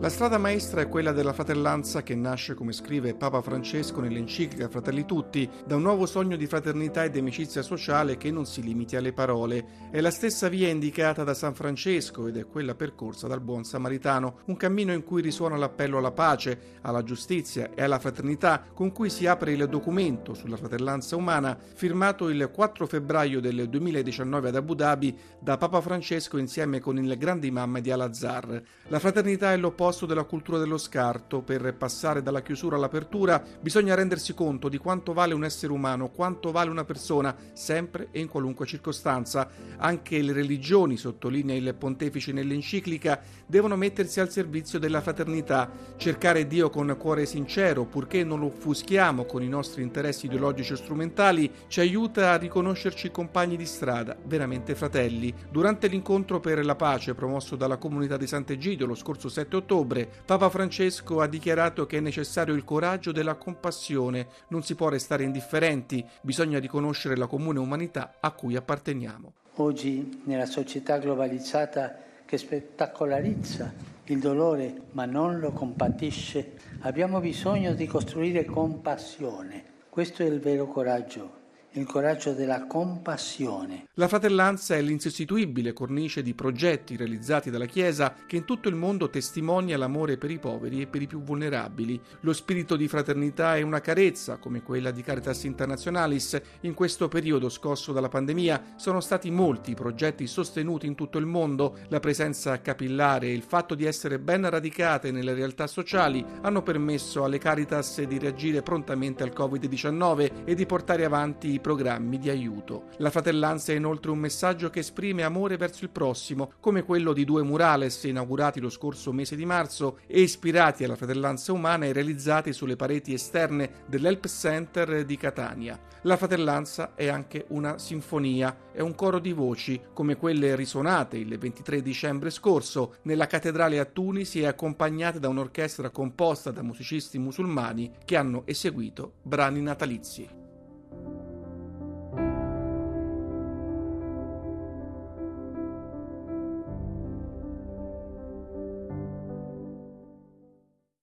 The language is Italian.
La strada maestra è quella della fratellanza che nasce, come scrive Papa Francesco nell'enciclica Fratelli Tutti, da un nuovo sogno di fraternità e di amicizia sociale che non si limiti alle parole. È la stessa via indicata da San Francesco ed è quella percorsa dal buon samaritano, un cammino in cui risuona l'appello alla pace, alla giustizia e alla fraternità con cui si apre il documento sulla fratellanza umana firmato il 4 febbraio del 2019 ad Abu Dhabi da Papa Francesco insieme con il grande imam di Al-Azhar. La fraternità è l'opposto della cultura dello scarto. Per passare dalla chiusura all'apertura bisogna rendersi conto di quanto vale un essere umano, quanto vale una persona, sempre e in qualunque circostanza. Anche le religioni, sottolinea il pontefice nell'enciclica, devono mettersi al servizio della fraternità, cercare Dio con cuore sincero, purché non lo offuschiamo con i nostri interessi ideologici o strumentali, ci aiuta a riconoscerci compagni di strada, veramente fratelli. Durante l'incontro per la pace promosso dalla comunità di Sant'Egidio lo scorso 7 ottobre, Papa Francesco ha dichiarato che è necessario il coraggio della compassione, non si può restare indifferenti, bisogna riconoscere la comune umanità a cui apparteniamo. Oggi, nella società globalizzata che spettacolarizza il dolore ma non lo compatisce, abbiamo bisogno di costruire compassione. Questo è il vero coraggio. Il coraggio della compassione. La fratellanza è l'insostituibile cornice di progetti realizzati dalla Chiesa che in tutto il mondo testimonia l'amore per i poveri e per i più vulnerabili. Lo spirito di fraternità è una carezza, come quella di Caritas Internationalis. In questo periodo scosso dalla pandemia sono stati molti i progetti sostenuti in tutto il mondo. La presenza capillare e il fatto di essere ben radicate nelle realtà sociali hanno permesso alle Caritas di reagire prontamente al Covid-19 e di portare avanti programmi di aiuto. La fratellanza è inoltre un messaggio che esprime amore verso il prossimo, come quello di 2 murales inaugurati lo scorso mese di marzo e ispirati alla fratellanza umana e realizzati sulle pareti esterne dell'Help Center di Catania. La fratellanza è anche una sinfonia, è un coro di voci, come quelle risuonate il 23 dicembre scorso nella cattedrale a Tunisi e accompagnate da un'orchestra composta da musicisti musulmani che hanno eseguito brani natalizi.